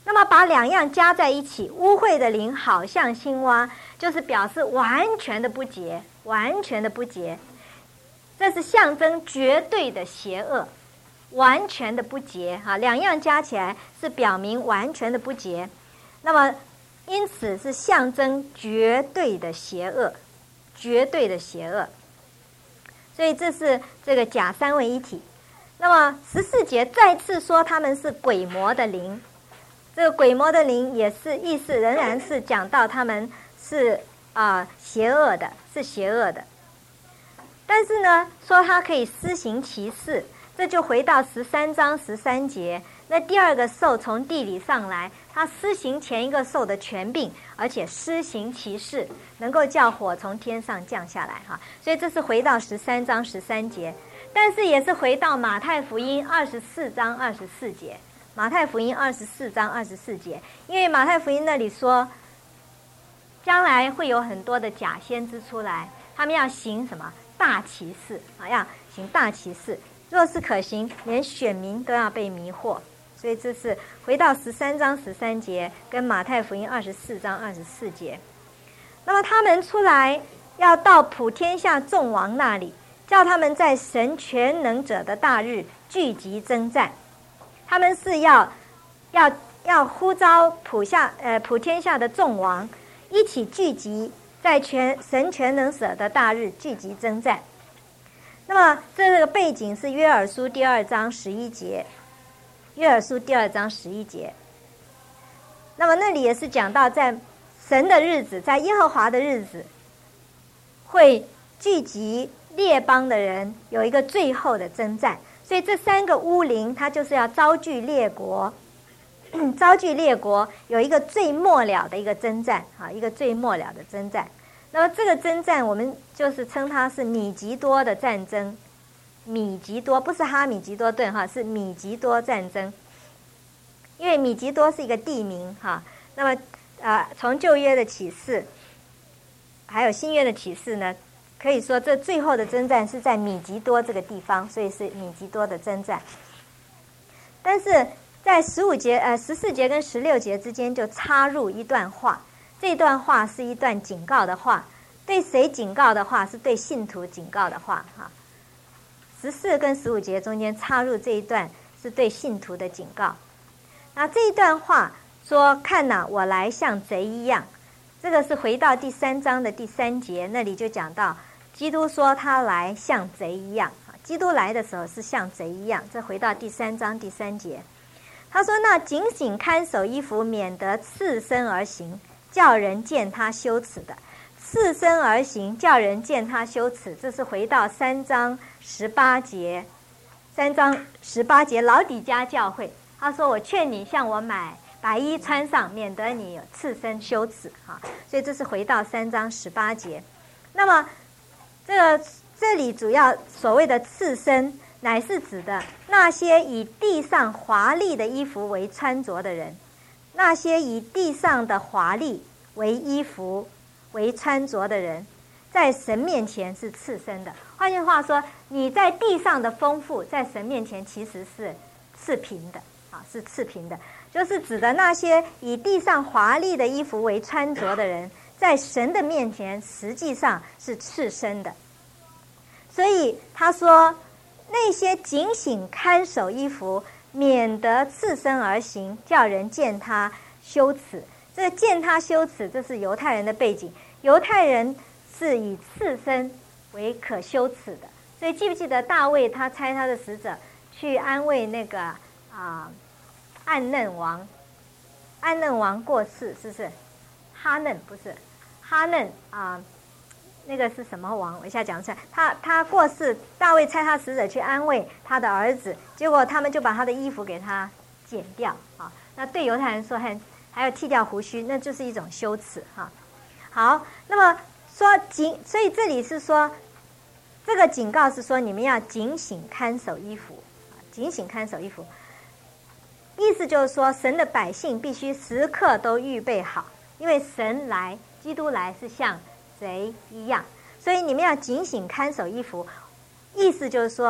那么把两样加在一起，污秽的灵好像青蛙，就是表示完全的不洁，完全的不洁。这是象征绝对的邪恶，完全的不洁啊！两样加起来是表明完全的不洁。那么因此是象征绝对的邪恶，绝对的邪恶。所以这是这个假三位一体。那么十四节再次说他们是鬼魔的灵，这个鬼魔的灵也是意思仍然是讲到他们是啊、呃、邪恶的，是邪恶的。但是呢，说他可以施行其事，这就回到十三章十三节。那第二个兽从地里上来，他施行前一个兽的权柄，而且施行其事，能够叫火从天上降下来哈。所以这是回到十三章十三节，但是也是回到马太福音二十四章二十四节。马太福音二十四章二十四节，因为马太福音那里说，将来会有很多的假先知出来，他们要行什么大奇事啊？要行大奇事，若是可行，连选民都要被迷惑。所以这是回到十三章十三节跟马太福音二十四章二十四节。那么他们出来要到普天下众王那里，叫他们在神全能者的大日聚集征战。他们是要要要呼召普下呃普天下的众王一起聚集，在全神全能者的大日聚集征战。那么这个背景是约珥书第二章十一节，约珥书第二章十一节。那么那里也是讲到在神的日子，在耶和华的日子，会聚集列邦的人，有一个最后的征战。所以这三个巫灵，它就是要招聚列国，招聚列国有一个最末了的一个征战啊，一个最末了的征战。那么这个征战，我们就是称它是米吉多的战争。米吉多不是哈米吉多顿哈，是米吉多战争。因为米吉多是一个地名哈。那么呃，从旧约的启示，还有新约的启示呢，可以说这最后的征战是在米吉多这个地方，所以是米吉多的征战。但是在十五节呃十四节跟十六节之间就插入一段话，这段话是一段警告的话，对谁警告的话？是对信徒警告的话哈。十四跟十五节中间插入这一段是对信徒的警告。那这一段话说：“看哪，我来像贼一样。”这个是回到第三章的第三节，那里就讲到基督说他来像贼一样。基督来的时候是像贼一样。这回到第三章第三节，他说：“那警醒看守衣服，免得赤身而行，叫人见他羞耻的。”赤身而行，叫人见他羞耻。这是回到三章十八节，三章十八节老底嘉教会，他说：“我劝你向我买白衣穿上，免得你有赤身羞耻。”哈，所以这是回到三章十八节。那么这个这里主要所谓的赤身，乃是指的那些以地上华丽的衣服为穿着的人，那些以地上的华丽为衣服为穿着的人，在神面前是赤身的。换句话说，你在地上的丰富，在神面前其实是赤贫的啊，是赤贫的，就是指的那些以地上华丽的衣服为穿着的人，在神的面前实际上是赤身的。所以他说，那些警醒看守衣服，免得赤身而行，叫人见他羞耻。这个见他羞耻，这是犹太人的背景。犹太人是以赤身为可羞耻的，所以记不记得大卫他差他的使者去安慰那个啊、呃、暗嫩王？暗嫩王过世，是不是？哈嫩不是，哈嫩啊、呃，那个是什么王？我一下讲不出来。他他过世，大卫差他使者去安慰他的儿子，结果他们就把他的衣服给他剪掉啊。那对犹太人说很。还有剃掉胡须，那就是一种羞耻哈。好，那么说警，所以这里是说，这个警告是说你们要警醒看守衣服，警醒看守衣服。意思就是说，神的百姓必须时刻都预备好，因为神来，基督来是像贼一样，所以你们要警醒看守衣服。意思就是说，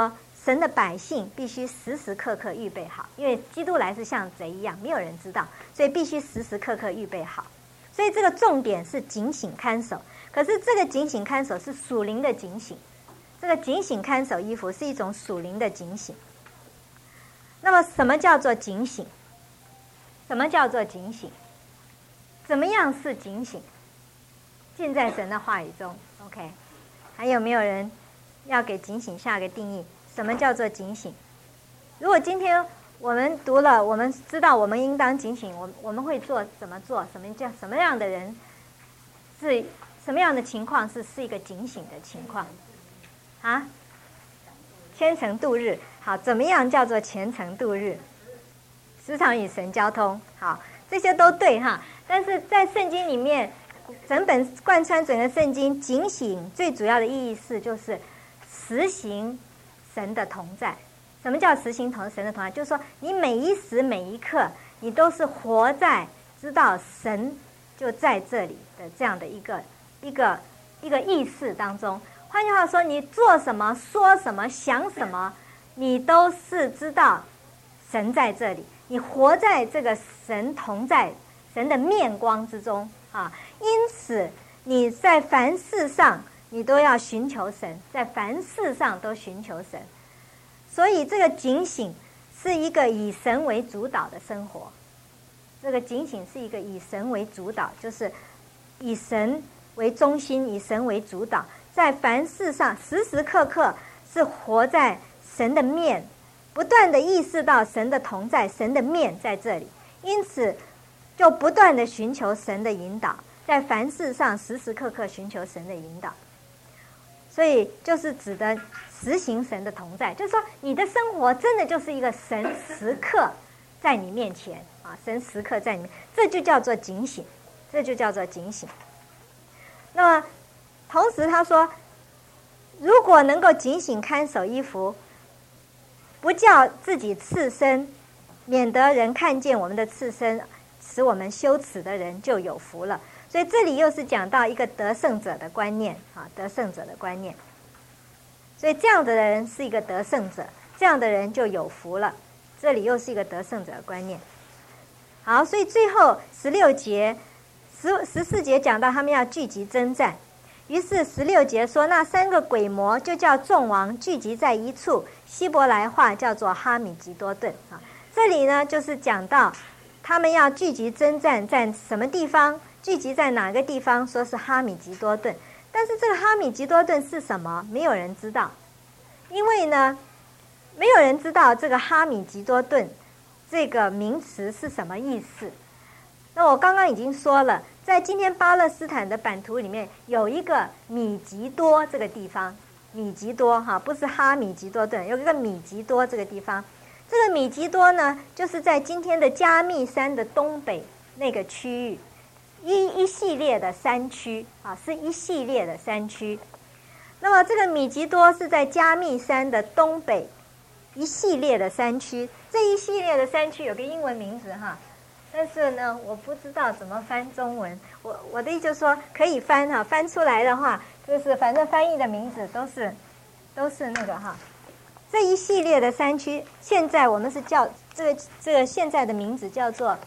神的百姓必须时时刻刻预备好，因为基督来是像贼一样，没有人知道，所以必须时时刻刻预备好。所以这个重点是警醒看守，可是这个警醒看守是属灵的警醒，这个警醒看守衣服是一种属灵的警醒。那么什么叫做警醒？什么叫做警醒？怎么样是警醒？尽在神的话语中。 OK， 还有没有人要给警醒下个定义？什么叫做警醒？如果今天我们读了，我们知道我们应当警醒，我我们会做怎么做？什么叫什么样的人是什么样的情况是是一个警醒的情况？啊？虔诚度日。好，怎么样叫做虔诚度日？时常与神交通。好，这些都对哈。但是在圣经里面，整本贯穿整个圣经，警醒最主要的意义是就是实行神的同在。什么叫实行同神的同在？就是说你每一时每一刻你都是活在知道神就在这里的这样的一个一个一个意识当中。换句话说，你做什么说什么想什么，你都是知道神在这里，你活在这个神同在神的面光之中啊。因此你在凡事上你都要寻求神，在凡事上都寻求神。所以这个警醒是一个以神为主导的生活，这个警醒是一个以神为主导，就是以神为中心，以神为主导，在凡事上时时刻刻是活在神的面，不断的意识到神的同在，神的面在这里，因此就不断的寻求神的引导，在凡事上时时刻刻寻求神的引导。所以就是指的实行神的同在，就是说你的生活真的就是一个神时刻在你面前啊，神时刻在你面，这就叫做警醒，这就叫做警醒。那么同时他说，如果能够警醒看守衣服，不叫自己赤身，免得人看见我们的赤身使我们羞耻的人就有福了。所以这里又是讲到一个得胜者的观念啊，得胜者的观念。所以这样的人是一个得胜者，这样的人就有福了。这里又是一个得胜者的观念。好，所以最后十六节、十十四节讲到他们要聚集征战，于是十六节说那三个鬼魔就叫众王聚集在一处，希伯来话叫做哈米吉多顿啊。这里呢就是讲到他们要聚集征战，在什么地方？聚集在哪个地方？说是哈米吉多顿，但是这个哈米吉多顿是什么？没有人知道，因为呢，没有人知道这个哈米吉多顿这个名词是什么意思。那我刚刚已经说了，在今天巴勒斯坦的版图里面有一个米吉多这个地方，米吉多哈，不是哈米吉多顿，有一个米吉多这个地方。这个米吉多呢，就是在今天的加密山的东北那个区域。一一系列的山区啊，是一系列的山区。那么这个米吉多是在加密山的东北一系列的山区。这一系列的山区有个英文名字哈，但是呢，我不知道怎么翻中文。我我的意思就是说可以翻哈，翻出来的话，就是反正翻译的名字都是都是那个哈。这一系列的山区，现在我们是叫这个这个现在的名字叫做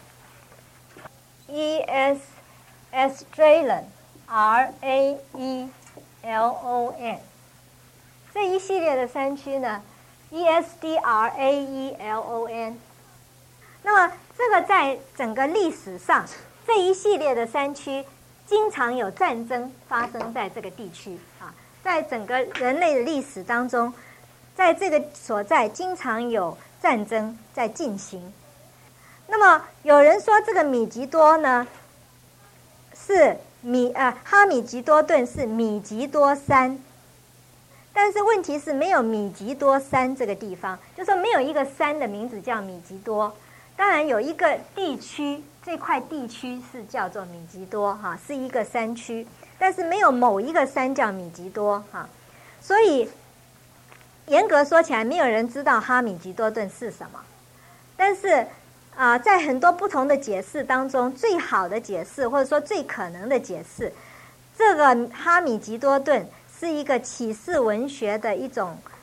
E S Australian R A E L O N 这一系列的山区呢 E S D R A E L O N。 那么这个在整个历史上，这一系列的山区经常有战争发生在这个地区啊，在整个人类的历史当中，在这个所在经常有战争在进行。那么有人说这个米吉多呢是米呃哈米吉多顿是米吉多山，但是问题是没有米吉多山这个地方，就说没有一个山的名字叫米吉多。当然有一个地区，这块地区是叫做米吉多哈，是一个山区，但是没有某一个山叫米吉多哈。所以严格说起来，没有人知道哈米吉多顿是什么。但是啊、呃，在很多不同的解释当中，最好的解释或者说最可能的解释，这个哈米吉多顿是一个启示文学的一种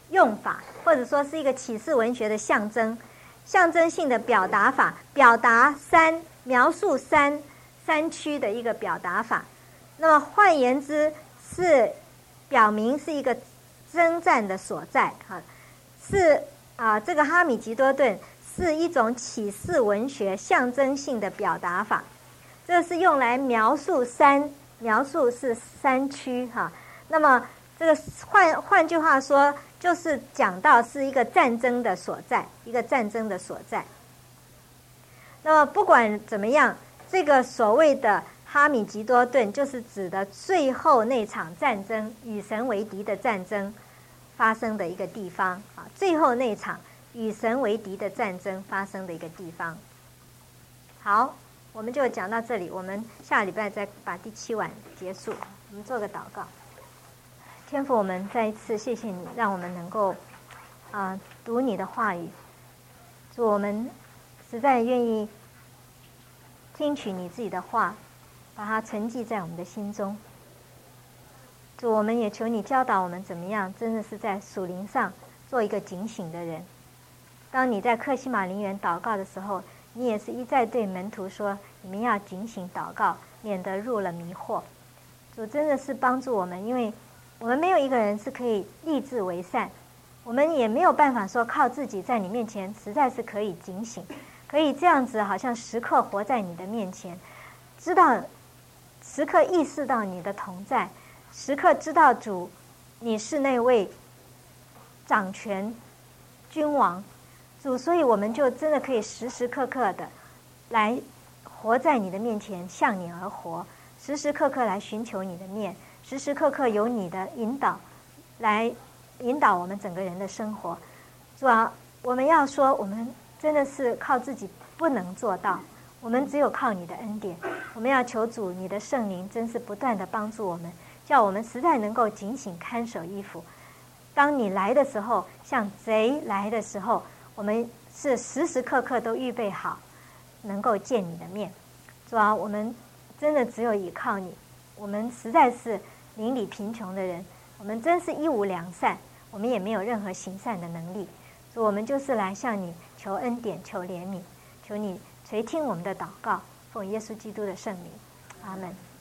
用法，或者说是一个启示文学的象征，象征性的表达法，表达山，描述山山区的一个表达法。那么换言之，是表明是一个征战的所在，哈，是啊，这个哈米吉多顿是一种启示文学象征性的表达法，这是用来描述山，描述是山区哈。那么这个换换句话说，就是讲到是一个战争的所在，一个战争的所在。那么不管怎么样，这个所谓的哈米吉多顿就是指的最后那场战争，与神为敌的战争发生的一个地方啊，最后那场与神为敌的战争发生的一个地方。好，我们就讲到这里，我们下礼拜再把第七晚结束。我们做个祷告。天父，我们再一次谢谢你，让我们能够啊、呃、读你的话语。主，我们实在愿意听取你自己的话，把它沉记在我们的心中。主，我们也求你教导我们怎么样，真的是在属灵上做一个警醒的人。当你在客西马林园祷告的时候，你也是一再对门徒说，你们要警醒祷告，免得入了迷惑。主真的是帮助我们，因为我们没有一个人是可以立志为善，我们也没有办法说靠自己在你面前实在是可以警醒，可以这样子好像时刻活在你的面前，知道时刻意识到你的同在，时刻知道主你是那位掌权君王主，所以我们就真的可以时时刻刻的来活在你的面前，向你而活，时时刻刻来寻求你的面，时时刻刻有你的引导来引导我们整个人的生活。主啊，我们要说我们真的是靠自己不能做到，我们只有靠你的恩典。我们要求主你的圣灵真是不断的帮助我们，叫我们实在能够警醒看守衣服。当你来的时候，像贼来的时候，我们是时时刻刻都预备好能够见你的面。主啊，我们真的只有依靠你，我们实在是邻里贫穷的人，我们真是一无良善，我们也没有任何行善的能力。主，我们就是来向你求恩典，求怜悯，求你垂听我们的祷告，奉耶稣基督的圣名，阿们。